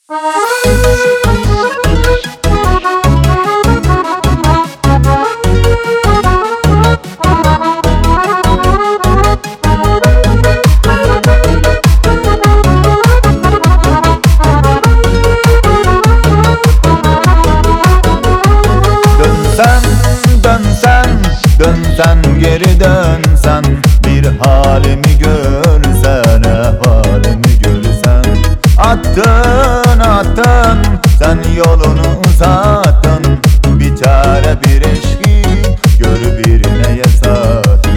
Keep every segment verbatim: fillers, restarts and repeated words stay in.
Dönsen, dönsen, dönsen geri dönsen, bir halimi görsen, halimi görsen. Attın, attın, sen yolunu uzattın, bir çare bir eşki gör birine yasattın.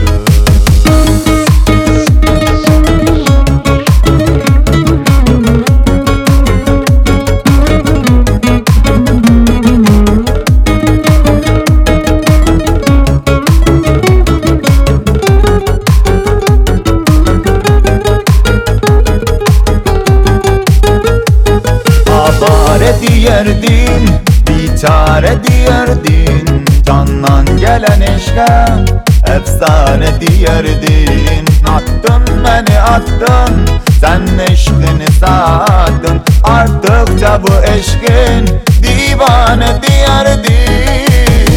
Abare diyerdin, bir çare diyerdin, candan gelen eşke efsane diyerdin. Attın beni attın, sen eşkini sattın, arttıkça bu eşkin divane diyerdin.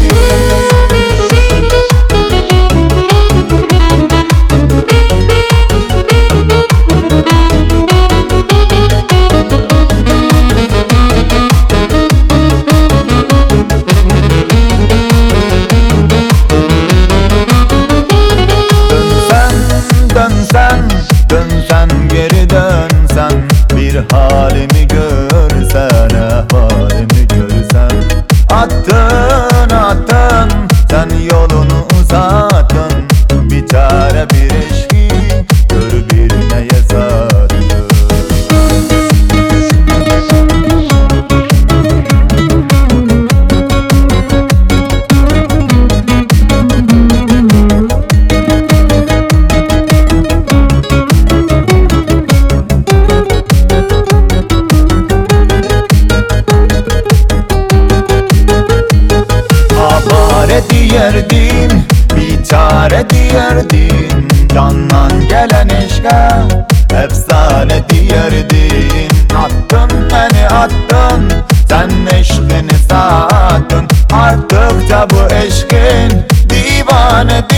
Dönsen, dönsen geri dönsen, bir halimi görsen, halimi görsen. Attın, attın, sen yolunu uzattın, bir çare bir eşki gör birine yasattın. Diyerdin, bir çare diyerdin, candan gelen eşke efsane diyerdin. Attın beni attın, sen eşkini sattın, arttıkça bu eşkin divane diyerdin.